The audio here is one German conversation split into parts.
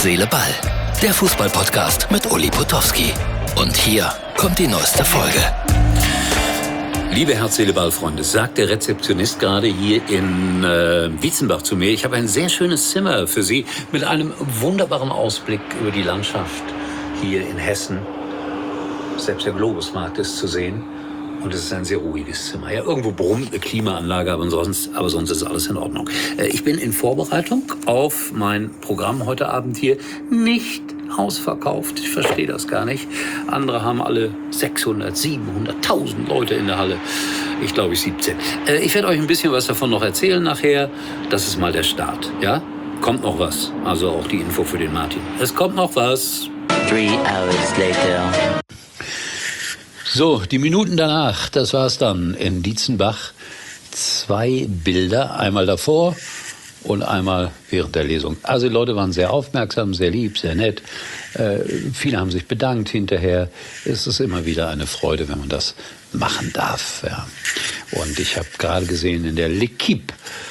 Seele, Ball. Der Fußball-Podcast mit Uli Potowski. Und hier kommt die neueste Folge. Liebe Herz, Seele, Ball-Freunde, sagt der Rezeptionist gerade hier in Dietzenbach zu mir. Ich habe ein sehr schönes Zimmer für Sie mit einem wunderbaren Ausblick über die Landschaft hier in Hessen. Selbst der Globusmarkt ist zu sehen. Und es ist ein sehr ruhiges Zimmer. Ja, irgendwo brummt eine Klimaanlage, aber sonst ist alles in Ordnung. Ich bin in Vorbereitung auf mein Programm heute Abend hier. Nicht ausverkauft, ich verstehe das gar nicht. Andere haben alle 600, 700, 1000 Leute in der Halle. Ich glaube, 17. Ich werde euch ein bisschen was davon noch erzählen nachher. Das ist mal der Start, ja? Kommt noch was. Also auch die Info für den Martin. Es kommt noch was. 3 hours later. So, die Minuten danach, das war's dann in Dietzenbach. 2 Bilder, einmal davor und einmal während der Lesung. Also die Leute waren sehr aufmerksam, sehr lieb, sehr nett. Viele haben sich bedankt hinterher. Es ist immer wieder eine Freude, wenn man das machen darf. Ja. Und ich habe gerade gesehen in der L'Équipe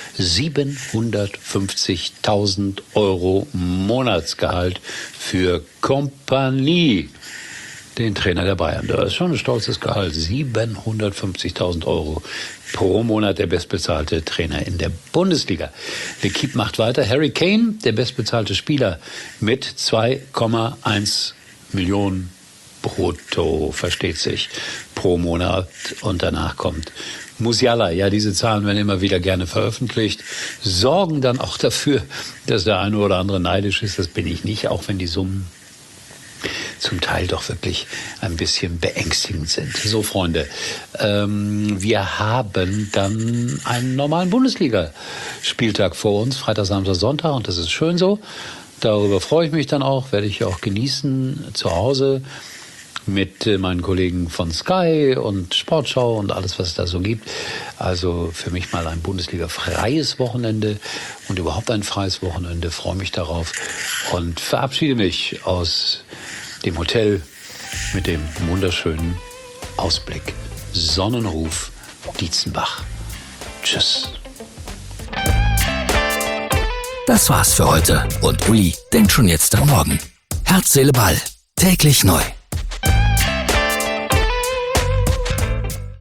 750.000 Euro Monatsgehalt für Kompanie. Den Trainer der Bayern. Das ist schon ein stolzes Gehalt. 750.000 Euro pro Monat, der bestbezahlte Trainer in der Bundesliga. L'Équipe macht weiter. Harry Kane, der bestbezahlte Spieler, mit 2,1 Millionen brutto, versteht sich, pro Monat. Und danach kommt Musiala. Ja, diese Zahlen werden immer wieder gerne veröffentlicht, sorgen dann auch dafür, dass der eine oder andere neidisch ist. Das bin ich nicht, auch wenn die Summen zum Teil doch wirklich ein bisschen beängstigend sind. So, Freunde, wir haben dann einen normalen Bundesliga-Spieltag vor uns, Freitag, Samstag, Sonntag, und das ist schön so. Darüber freue ich mich dann auch, werde ich auch genießen zu Hause mit meinen Kollegen von Sky und Sportschau und alles, was es da so gibt. Also für mich mal ein Bundesliga-freies Wochenende und überhaupt ein freies Wochenende. Freue mich darauf und verabschiede mich aus dem Hotel mit dem wunderschönen Ausblick. Sonnenruf Dietzenbach. Tschüss. Das war's für heute. Und Uli denkt schon jetzt am Morgen. Herz, Seele, Ball. Täglich neu.